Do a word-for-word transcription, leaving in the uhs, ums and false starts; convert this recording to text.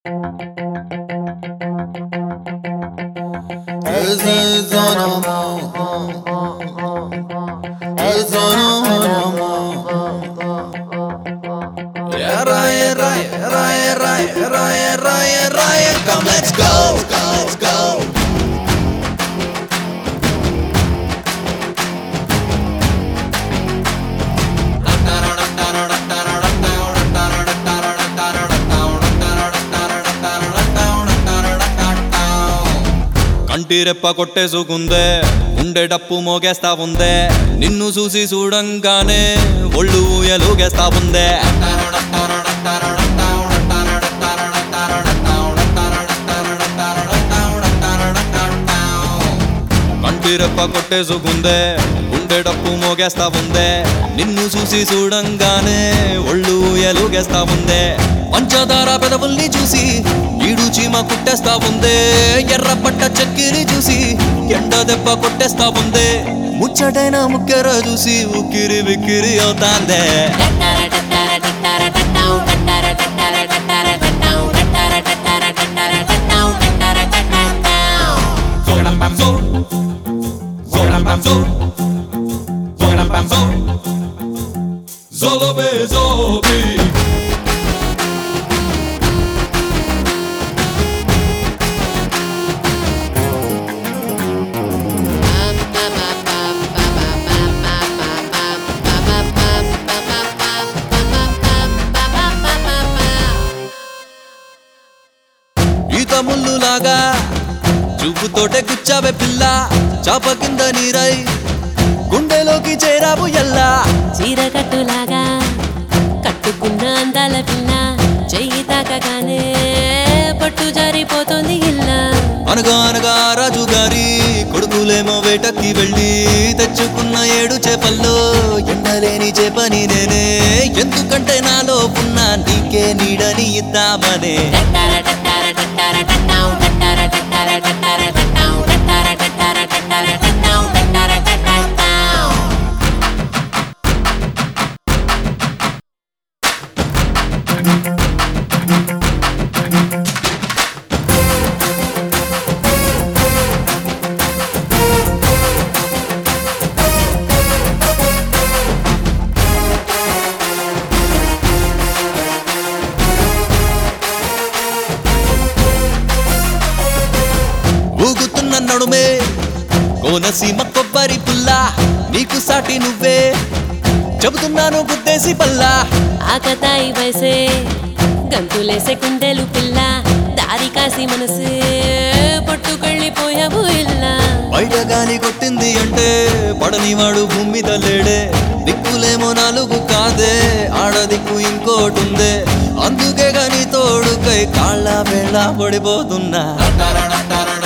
Come, let's go, go, let's go. కంటి రెప్ప కొట్టేసుకుందే ఉండే డప్పు మోగేస్తా ఉందే నిన్ను చూసి చూడంగానే ఒళ్ళు ఎలుగేస్తా ఉందే కంటి రెప్ప కొట్టేసుకుందే ఉండే డప్పు మోగేస్తా ఉందే నిన్ను చూసి చూడంగానే ఒళ్ళు ఎలుగేస్తా ఉందే పంచదార పెదవుల్ని చూసి ఈడు చీమ కుట్టేస్తా ఉందే ఎర్ర పట్ట చక్కిరి చూసి ఎండ దెబ్బ కొట్టేస్తా ఉందే ముచ్చటైన ముక్కెర చూసి ఉక్కిరి విక్కిరి అవుతాందే Zolobe zobi ఈత ముల్లులాగా చూపుతోటే గుచ్చావే పిల్ల చాప కింద నీరై గుండెలోకి చేరావు ఎల్లా చీరకట్టులాగా కట్టుకున్న అందాల పిల్ల చెయ్యి తాకగానే పట్టు జారిపోతుంది ఇల్లా అనగా అనగా రాజు గారి కొడుకులేమో వేటకి వెళ్ళి తెచ్చుకున్న ఏడు చేపల్లో ఎండలేని చేపని నేనే ఎందుకంటే నాలో ఉన్న నీకే నీడని ఇద్దామనే ఊగుతున్న నడుమే కోనసీమ కొబ్బరి పుల్ల నీకు సాటి నువ్వే చెబుతున్నాను గుద్దేసి పల్లా ఆకతాయి వయసే గంతులేసే కుండెలు పిల్ల దారి కాసి మనసే పట్టుకెళ్ళిపోయావు ఇల్లా బయట గాలి కొట్టింది అంటే పడనివాడు భూమి మీద లేడే దిక్కులేమో నాలుగు కాదే ఆడదిక్కు ఇంకోటుందే అందుకే గాని తోడుకై కాళ్ళ వేళ పడిపోతున్నా